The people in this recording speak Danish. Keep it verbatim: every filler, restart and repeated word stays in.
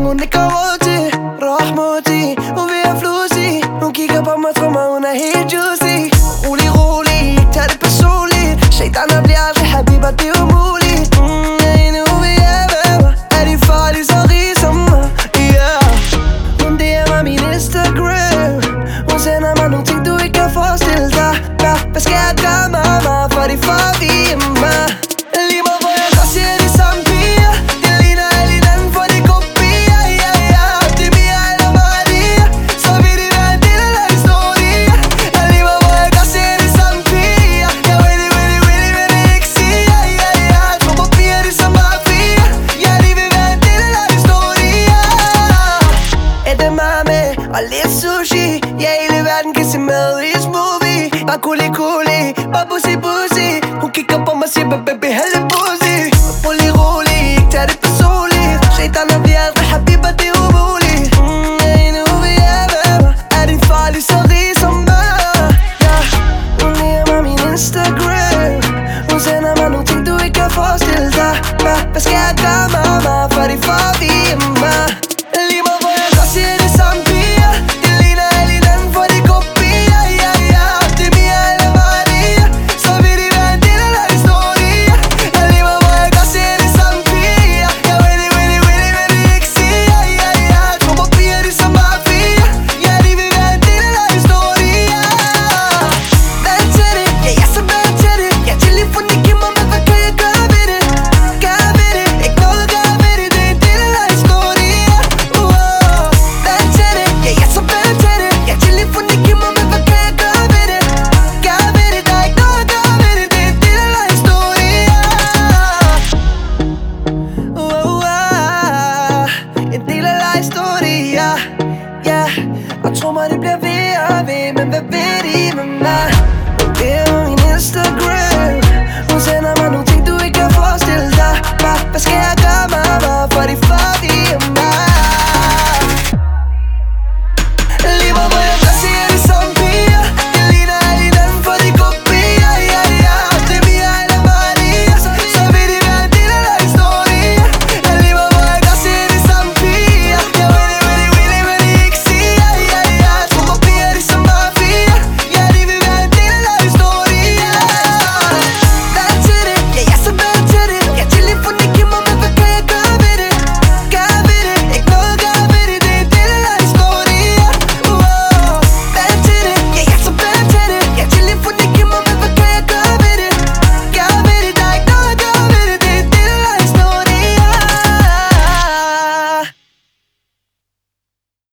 hun ikke har råd til Rahmoti, hun vil have flus i. Hun kigger på mig, tror mig, hun er helt juicy. Rolig, rolig, ikke tag det personligt. Shaytaner bliver aldrig habiber, det er umuligt. mm, Jeg er inde, hun vil hjælpe mig. Er de farlige, så rige som mig? Yeah. Hun D M'er min Instagram. Hun sender mig nogle ting, du ikke kan forestille dig. Hvad, hvad skal jeg gøre, mama, for de forvirrer mig? Lige meget hvor jeg går, siger de samme piger. Det ligner alle hinanden, for de kopier. Ja, ja, det er Mia eller Maria. Så vil de være en del af historien. Lige meget hvor jeg går, siger de samme piger. Jeg vil det, vil det, vil det, vil det ikke sige. Ja, ja, ja, jeg tror på piger, de som bare piger. Ja, de vil være en del af historien. Edamame og lidt sushi. Ja, hele verden kan se med i smoothie. Bare kuli kuli, bare pussy pussy. Hun kigger på mig, siger baby, helle pussy. Rolig rolig, ikke tag det personligt. Shaytaner bliver aldrig habiber, det er umuligt. mm, Jeg er inde, hun vil hjælpe mig. Er de farlige, så rige som mig? Ja, hun giver mig min Instagram. Hun sender mig nogle ting, du ikke kan forestille dig. Hvad, hvad skal jeg gøre, mama, for de forvirrer mig? Lige meget hvor jeg går, siger de samme piger. Det ligner alle hinanden, for de kopier. Ja, ja, det er Mia eller Maria. Så vil de være en del af historien. Lige meget hvor jeg går, siger de samme piger. Jeg vil det, vil det, vil det, vil det ikke sige. Ja, ja, ja, jeg tror på piger, de som bare piger. Ja, de vil være en del af historien. Vand til det, ja, jeg er så vand til det. Jeg er telefonik i mig, men hvad kan jeg gøre ved det? Gøre ved det, ikke noget at gøre ved det. Det er en del af historien. Wow. Vand til det, ja, jeg er så vand til det. Jeg er telefonik i mig, men hvad kan jeg gøre ved det? Gøre ved det, der er ikke noget at gøre ved det. Det er en del af historien. Wow, wow. En del af historien. Ja, og tro mig, det bliver ved og ved. Men hvad ved